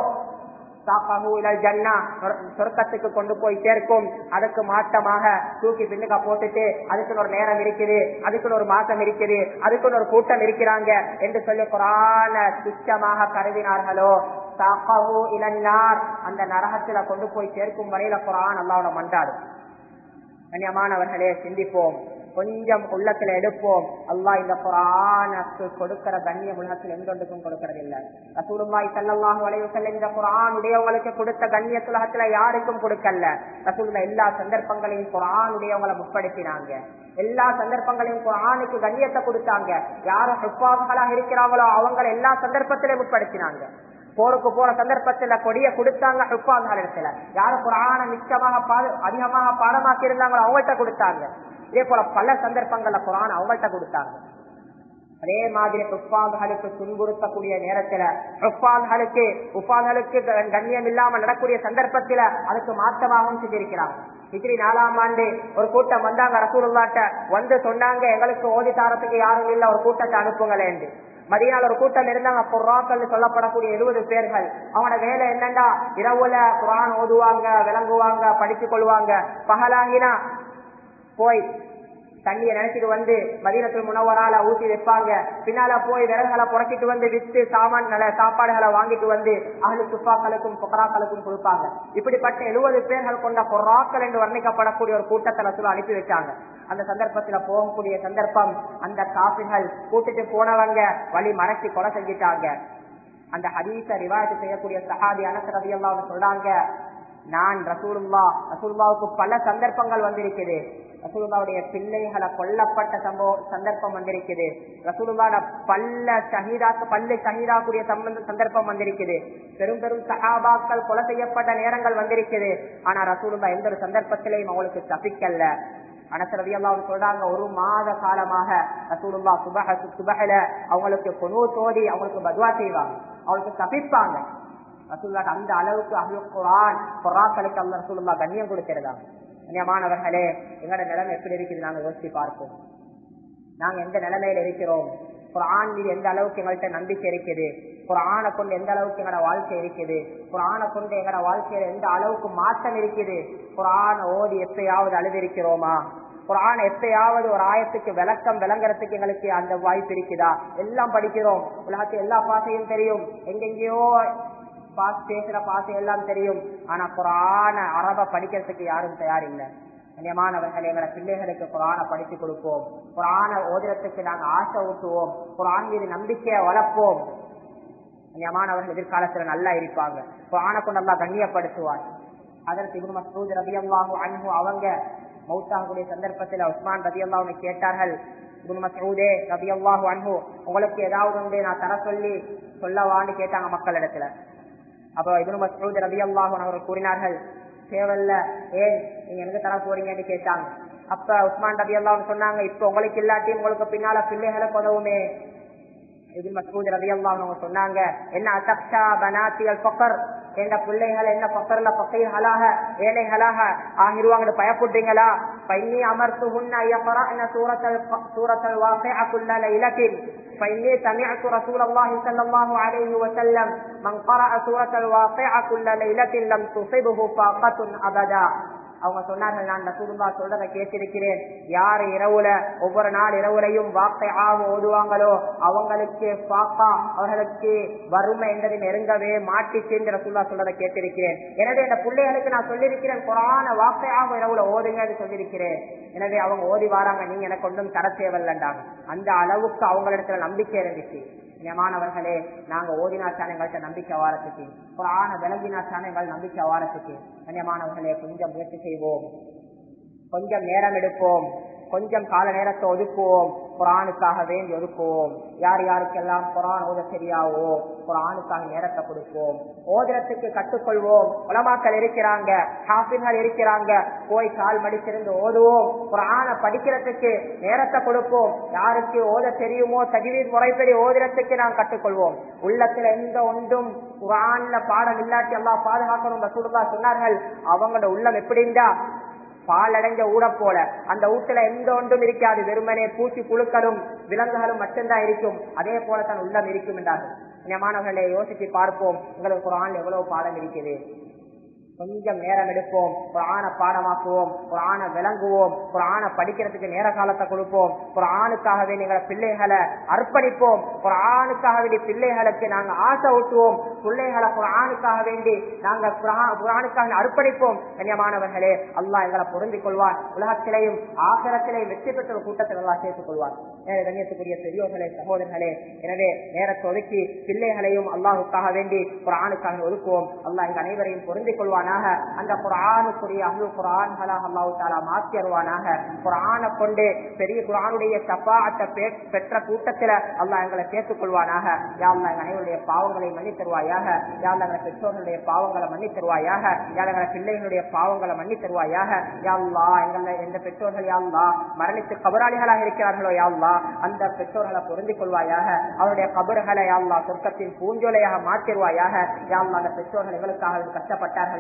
சொர்க்கத்துக்கு கொண்டு போய் சேர்க்கும். அதுக்கு மாற்றமாக தூக்கி பின்னுக்கா போட்டுட்டு அதுக்குன்னு ஒரு நேரம் இருக்குது, அதுக்குன்னு ஒரு மாசம் இருக்குது, அதுக்குன்னு ஒரு கூட்டம் இருக்கிறாங்க என்று சொல்லி குர்ஆனை துச்சமாக கருதினார்களோ, சாகஹு இலன் நார், அந்த நரகத்துல கொண்டு போய் சேர்க்கும் வரையில குர்ஆன் அல்லாஹ்வோட மன்றாடும். கண்ணியமானவர்களே, சிந்திப்போம், கொஞ்சம் உள்ளத்துல எடுப்போம். அல்லாஹ் இந்த குர்ஆனுக்கு கொடுக்கிற கண்ணியம் உலகத்தில் எந்தொன்றுக்கும் கொடுக்கிறது இல்லை. ரசூலுல்லாஹி ஸல்லல்லாஹு அலைஹி வஸல்லம் இந்த குர்ஆனுடையவங்களுக்கு கொடுத்த கண்ணியத் உலகத்துல யாருக்கும் கொடுக்கல. ரசூலுல்லாஹ் எல்லா சந்தர்ப்பங்களையும் குர்ஆனுடையவங்களை முற்படுத்தினாங்க, எல்லா சந்தர்ப்பங்களையும் குர்ஆனுக்கு கண்ணியத்தை கொடுத்தாங்க. யாரும் ஹுஃபாஸ்களாக இருக்கிறாங்களோ அவங்களை எல்லா சந்தர்ப்பத்திலையும் முற்படுத்தினாங்க. போருக்கு போற சந்தர்ப்பத்துல கொடிய கொடுத்தாங்க ஹுஃபாஸ்கள் இடத்துல. யாரு குர்ஆனை மிச்சமாக அதிகமாக பாடமாக்கி இருந்தாங்களோ அவங்கள்ட்ட கொடுத்தாங்க. இதே போல பல சந்தர்ப்பங்கள்ல குர்ஆன் அவங்கள்ட்ட கொடுத்தாங்க. அதே மாதிரி ஹுஃபாஸ்களுக்கு துன்புறுத்தக்கூடிய நேரத்துல, ஹுஃபாஸ்களுக்கு உஃபாஸ்களுக்கு கண்ணியம் இல்லாம நடக்கூடிய சந்தர்ப்பத்துல அதுக்கு மாற்றமாகவும் செஞ்சிருக்கிறாங்க. ஹிஜ்ரி நாலாம் ஆண்டு ஒரு கூட்டம் வந்தாங்க ரசூலுல்லாஹ்ட்ட, வந்து சொன்னாங்க, எங்களுக்கு ஓதி தாரத்துக்கு யாரும் இல்ல, ஒரு கூட்டத்தை அனுப்புங்களேன். மதீனால ஒரு கூட்டம் இருந்தாங்க, குர்ஆக்கள் சொல்லப்படக்கூடிய எழுபது பேர்கள். அவனோட வேலை என்னண்டா, இரவுல குர்ஆன் ஓதுவாங்க, விளங்குவாங்க, படிச்சு கொள்வாங்க. பகலாகினா போய் தண்ணியை நினைச்சிட்டு வந்து மதீனத்துல் முனவரால ஊத்தி வைப்பாங்க. பின்னால போய் விறகுகளை புறக்கிட்டு வந்து வித்து சாமான் சாப்பாடுகளை வாங்கிட்டு வந்து அஹ்லு சுஃபாக்களுக்கும் புகராக்களுக்கும் கொடுப்பாங்க. இப்படிப்பட்ட எழுபது பேர்கள் கொண்ட பொறாக்கள் என்று வர்ணிக்கப்படக்கூடிய ஒரு கூட்டத்தை ரசூல் அனுப்பி வச்சாங்க. அந்த சந்தர்ப்பத்துல போகக்கூடிய சந்தர்ப்பம், அந்த காபிர்கள் கூட்டிட்டு போனவங்க வழி மறைச்சு கொலை செஞ்சிட்டாங்க. அந்த ஹதீஸ ரிவாயத் செய்யக்கூடிய சஹாபி அனஸ் ரலியல்லாஹு அன்ஹு சொல்றாங்க, நான் ரசூலுல்லாஹ் ரசூலுல்லாஹ்வுக்கு பல சந்தர்ப்பங்கள் வந்திருக்குது. ரசூலுல்லாஹ்வுடைய பிள்ளைகளை கொல்லப்பட்ட சம்பவம் சந்தர்ப்பம் வந்திருக்குது. ரசூலுல்லாஹ் பல்ல ஷஹீதாக்கு பல்ல ஷஹீதாக்குரிய சந்தர்ப்பம் வந்திருக்குது. பெரும் பெரும் சஹாபாக்கள் கொலை செய்யப்பட்ட நேரங்கள் வந்திருக்குது. ஆனா ரசூலுல்லாஹ் எந்த ஒரு சந்தர்ப்பத்திலையும் அவங்களுக்கு தப்பிக்கல்ல. அனஸ் ரலியல்லாஹு அன்ஹு சொல்றாங்க, ஒரு மாத காலமாக ரசூலுல்லாஹ் சுபஹ சுபஹல அவங்களுக்கு குனூத் ஓதி அவங்களுக்கு பதுவா செய்வாங்க, அவங்களுக்கு தப்பிப்பாங்க. ரசூலுல்லாஹ் அந்த அளவுக்கு அஹ்லுல் குர்ஆன் குர்ஆக்களுக்கு அல்லாஹ் ரசூலுல்லாஹ் கண்ணியம் கொடுத்திருந்தாங்க. கண்ணியமானவர்களே, எங்களோட நிலைமை எப்படி இருக்குது நாங்க யோசிச்சு பார்ப்போம். நாங்க எந்த நிலைமையில இருக்கிறோம்? குர்ஆன் மீது எந்த அளவுக்கு எங்கள்கிட்ட நம்பிக்கை இருக்குது? குர்ஆனை கொண்டு எந்த அளவுக்கு எங்களோட வாழ்க்கை இருக்குது? குர்ஆனை கொண்டு எங்களோட வாழ்க்கையில எந்த அளவுக்கு மாற்றம் இருக்குது? குர்ஆனை ஓதி எப்பயாவது அழுதிருக்கிறோமா? குர்ஆன் எப்பயாவது ஒரு ஆயத்துக்கு விளக்கம் விளங்குறதுக்கு எங்களுக்கு அந்த வாய்ப்பு இருக்குதா? எல்லாம் படிக்கிறோம், உலகத்துக்கு எல்லா பாசையும் தெரியும், எங்கெங்கயோ பாஸ் பேசுற பாசை எல்லாம் தெரியும். ஆனா குர்ஆன அரப படிக்கிறதுக்கு யாரும் தயார் இல்லை. கண்ணியமானவர்கள், எங்களை பிள்ளைகளுக்கு குர்ஆனை படித்து கொடுப்போம். குர்ஆனை ஓதுறதுக்கு நாங்க ஆசை ஊட்டுவோம். குர்ஆன் மீது நம்பிக்கையை வளர்ப்போம். கண்ணியமானவர்கள் எதிர்காலத்துல நல்லா இருப்பாங்க. குர்ஆனை கொண்டு அல்லாஹ் கண்ணியப்படுத்துவார். ஹஜ்ரத் இப்னு மஸ்ஊத் ரலியல்லாஹு அன்ஹு அவங்க மௌத்தாகக்கூடிய சந்தர்ப்பத்தில் உஸ்மான் ரலியல்லாஹு அன்ஹு கேட்டார்கள், இப்னு மஸ்ஊதே ரலியல்லாஹு அன்ஹு, உங்களுக்கு ஏதாவது ஒன்று நான் தர சொல்லி சொல்லவான்னு கேட்டாங்க மக்கள் இடத்துல. அப்போ இப்னு மஸ்ஊத் ரலியல்லாஹு அன்ஹு அவர்கள் கூறினார்கள், தேவல்ல, ஏன் நீங்க எனக்கு தர போறீங்கன்னு கேட்டாங்க. அப்ப உஸ்மான் ரலியல்லாஹு அன்ஹு சொன்னாங்க, இப்ப உங்களுக்கு இல்லாட்டி உங்களுக்கு பின்னால பிள்ளைகளுக்கு உதவுமே. இப்னு மஸ்ஊத் ரலியல்லாஹு அன்ஹு சொன்னாங்க, என்ன அத்தக்ஷா பனாத்தியல் ஃபக்ர், என்ற பிள்ளைகள் என்ன பக்கர்ல பக்கைகளாக ஏழைகளாக ஆகிருவாங்க பயப்படுறீங்களா? பைன்னி அமர்த்துஹுன்ன யக்ரஅன சூரத்தல் சூரத்தல் வாகிஅ குல்ல லைலத்தின் فإني سمعت رسول الله صلى الله عليه وسلم من قرأ سورة الواقعة كل ليلة لم تصبه فاقة أبدا. அவங்க சொன்னார்கள், நான் ரசூலுல்லாஹ் சொல்றதை கேட்டிருக்கிறேன், யார் இரவுல ஒவ்வொரு நாள் இரவுலையும் வாக்கையாக ஓதுவாங்களோ அவங்களுக்கு பாப்பா அவர்களுக்கு வறுமை என்பதை நெருங்கவே மாட்டிச்சு என்று ரசூலுல்லாஹ் சொல்றதை கேட்டிருக்கிறேன். எனவே இந்த பிள்ளைகளுக்கு நான் சொல்லியிருக்கிறேன், குர்ஆனை வாக்கையாக இரவுல ஓதுங்கன்னு சொல்லியிருக்கிறேன். எனவே அவங்க ஓதி வாராங்க, நீங்க எனக்கு ஒன்றும் தர தேவையில்லைண்டாங்க. அந்த அளவுக்கு அவங்களிடத்துல நம்பிக்கை இருந்துச்சு. நியமானவர்களே, நாங்க ஓதினாச்சான எங்கள்கிட்ட நம்பிக்கை வாரத்துக்கு, குர்ஆனை விளங்கினாச்சான எங்கள் நம்பிக்கை வாரத்துக்கு. கண்ணியமானவர்களே, கொஞ்சம் முயற்சி செய்வோம், கொஞ்சம் நேரம் எடுப்போம், கொஞ்சம் கால நேரத்தை ஒதுக்குவோம், குர்ஆனுக்காக வேண்டி ஒதுக்குவோம். யார் யாருக்கெல்லாம் குர்ஆன் ஓத தெரியாவோ குர்ஆனுக்காக நேரத்தை கொடுப்போம். ஓதுறதுக்கு கற்றுக்கொள்வோம். உலமாக்கள் இருக்கிறாங்க, ஹாஃபிஸ்கள் இருக்கிறாங்க, போய் கால் மடிச்சிருந்து ஓதுவோம். குர்ஆனை படிக்கிறதுக்கு நேரத்தை கொடுப்போம். யாருக்கு ஓத தெரியுமோ தஜ்வீத் முறைப்படி ஓதுறதுக்கு நாம் கற்றுக்கொள்வோம். உள்ளத்துல எந்த ஒன்றும் குர்ஆன்ல பாடம் இல்லாட்டி அல்லாஹ் பாதுகாக்கணும். ரசூலுல்லாஹ் சொன்னார்கள், அவங்களோட உள்ளம் எப்படி இருந்தா பால் அடைஞ்ச ஊட போல, அந்த ஊட்டுல எந்த ஒன்றும் இருக்காது, வெறுமனே பூச்சி புழுக்களும் விலங்குகளும் மட்டும்தான் இருக்கும். அதே போல தான் உள்ளம் இருக்கும் என்றார்கள். மாணவர்களை யோசிச்சு பார்ப்போம், உங்களுக்கு குர்ஆன்ல எவ்வளவு பாடம் இருக்குது. கொஞ்சம் நேரம் எடுப்போம், குர்ஆனை பாடமாக்குவோம், குர்ஆனை விளங்குவோம், குர்ஆனை படிக்கிறதுக்கு நேர காலத்தை கொடுப்போம். குர்ஆனுக்காகவே எங்களை பிள்ளைகளை அர்ப்பணிப்போம். குர்ஆனுக்காக வேண்டி பிள்ளைகளுக்கு நாங்க ஆசை ஊட்டுவோம். பிள்ளைகளை குர்ஆனுக்காக வேண்டி நாங்க குர்ஆனுக்காக அர்ப்பணிப்போம். கண்ணியமானவர்களே, அல்லாஹ் எங்களை பொருந்திக் கொள்வார். உலகத்திலேயும் ஆகிரத்திலேயும் வெற்றி பெற்ற ஒரு கூட்டத்தில் அல்லாஹ் சேர்த்துக் கொள்வார். கண்ணியத்துக்குரிய பெரியோர்களே, சகோதரர்களே, எனவே நேரத்தை ஒதுக்கி பிள்ளைகளையும் அல்லாஹுக்காக வேண்டி குர்ஆனுக்காக ஒதுக்குவோம். அல்லாஹ் எங்கள் அனைவரையும் பொருந்திக் கொள்வார். அந்த குர்ஆனுக்குரிய அஹ்லுல் குர்ஆன்களாக அல்லாஹ் தஆலா மாற்றி அருள்வானாக. குர்ஆனை கொண்டு பெரிய குர்ஆனுடைய ஷஃபாஅத்தை பெற்ற கூட்டத்தில் அல்லாஹ் எங்களை சேர்த்துக் கொள்வானாக. யா அல்லாஹ் எங்கள் அனைவருடைய பாவங்களை மன்னித் தருவாயாக. யா அல்லாஹ் எங்கள் பெற்றோர்களுடைய பாவங்களை மன்னித் தருவாயாக. யா அல்லாஹ் எங்கள் பிள்ளைகளுடைய பாவங்களை மன்னித் தருவாயாக. யா அல்லாஹ் எங்களை எந்த பெற்றோர்கள் யா அல்லாஹ் மரணித்து கபராளிகளாக இருக்கிறார்களோ யா அல்லாஹ் அந்த பெற்றோர்களை பொருந்திக் கொள்வாயாக. அவருடைய கபர்களை யா அல்லாஹ் சொர்க்கத்தின் பூஞ்சோலையாக மாற்றிடுவாயாக. யா அல்லாஹ் அந்த பெற்றோர்கள் எங்களுக்காக கஷ்டப்பட்டார்கள்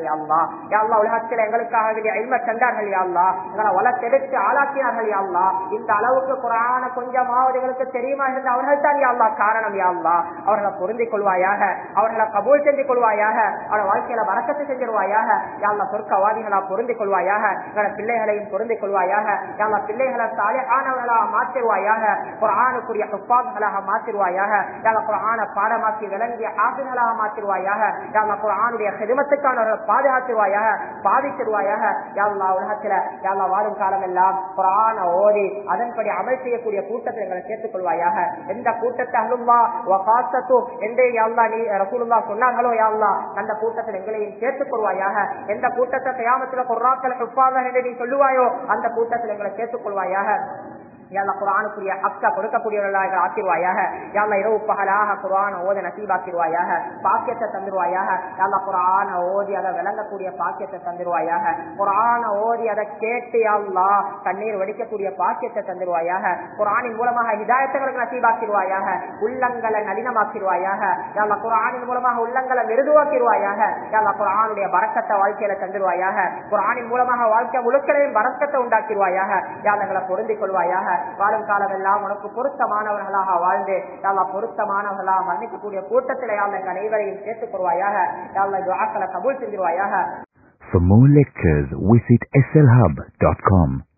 யா அல்லாஹ். யா அல்லாஹ் உலகத்தில் எங்களுக்காக வேண்டிய இல்ம தந்தார்கள் யா அல்லாஹ். எங்களை வளர்த்தெடுத்து ஆளாக்கினார்கள் யா அல்லாஹ். இந்த அளவுக்கு குர்ஆன கொஞ்சமாவது எங்களுக்கு தெரியுமா இருந்த அவர்கள் தான் யா அல்லாஹ் காரணம் யா அல்லாஹ். அவர்களை பொருந்திக் கொள்வாயாக, அவர்களை கபூல் செஞ்சு கொள்வாயாக, அவருடைய வாழ்க்கையில வரக்கத்து செஞ்சிருவாயாக யா அல்லாஹ். சொர்க்கவாதிகளா பொருந்திக் கொள்வாயாக, எங்களை பிள்ளைகளையும் பொருந்திக் கொள்வாயாக யா அல்லாஹ். பிள்ளைகளை சாலிஹானவர்களாக மாற்றிடுவாயாக, குர்ஆனுக்குரிய ஹுஃபாத்களாக மாற்றிடுவாயாக யா அல்லாஹ். குர்ஆனை பாடமாக்கி விளங்கிய ஹாஃபிஸ்களாக மாற்றிடுவாயாக யா அல்லாஹ். குர்ஆனுடைய ஹிதமத்துக்கானவர்கள் பாதுகாத்துவாயாக, பாதிச்சிடுவாயாக யா அல்லாஹ். உலகத்துல யா அல்லாஹ் வாழும் காலம் எல்லாம் குர்ஆனை ஓதி அதன்படி அமல் செய்யக்கூடிய கூட்டத்தில் எங்களை சேர்த்துக் கொள்வாயாக. எந்த கூட்டத்தை அஹ்லுல்லாஹ் வ காஸத்து என்றே யா அல்லாஹ் நீ ரசூலுல்லாஹ் சொன்னார்களோ யா அல்லாஹ், அந்த கூட்டத்தில் எங்களையும் சேர்த்துக் கொள்வாயாக. எந்த கூட்டத்தை கியாமத்துல குர்ஆக்கள் ஹுஃபாஸ் என்று நீ சொல்லுவாயோ அந்த கூட்டத்தில் எங்களை சேர்த்துக் கொள்வாயாக யா அல்லாஹ். குர்ஆனுக்குரிய ஹக்க கொடுக்கக்கூடியவர்களாக ஆக்கிடுவாயாக யா அல்லாஹ். இரவு பகலாக குர்ஆனை ஓத நசீபாக்கிடுவாயாக, பாக்கியத்தை தந்துடுவாயாக யா அல்லாஹ். குர்ஆனை ஓதி அதை விளங்கக்கூடிய பாக்கியத்தை தந்துடுவாயாக. குர்ஆனை ஓதி அதை கேட்டு யா அல்லாஹ் கண்ணீர் வடிக்கக்கூடிய பாக்கியத்தை தந்துடுவாயாக. குர்ஆனின் மூலமாக ஹிதாயத்துகளுக்கு நசீபாக்கிடுவாயாக, உள்ளங்களை நளினமாக்கிடுவாயாக யா அல்லாஹ். குர்ஆனின் மூலமாக உள்ளங்களை மிருதுவாக்கிடுவாயாக யா அல்லாஹ். குர்ஆனுடைய பரக்கத்தை வாழ்க்கையில தந்துடுவாயாக. குர்ஆனின் மூலமாக வாழ்க்கை முழுக்களையும் பரக்கத்தை உண்டாக்கிடுவாயாக யா அல்லாஹ். எங்களை பொருந்திக் கொள்வாயாக. வாழும் காலம் எல்லாம் உனக்கு பொருத்தமானவர்களாக வாழ்ந்து யா அல்லாஹ் பொருத்தமானவர்களாக மன்னிக்கக்கூடிய கூட்டத்திலே யா அல்லாஹ் அனைவரையும் சேர்த்துக் கொள்வாயாக யா அல்லாஹ். துஆக்களை கபூல் செஞ்சிருவாயாக. For more lectures, visit S L hub dot com.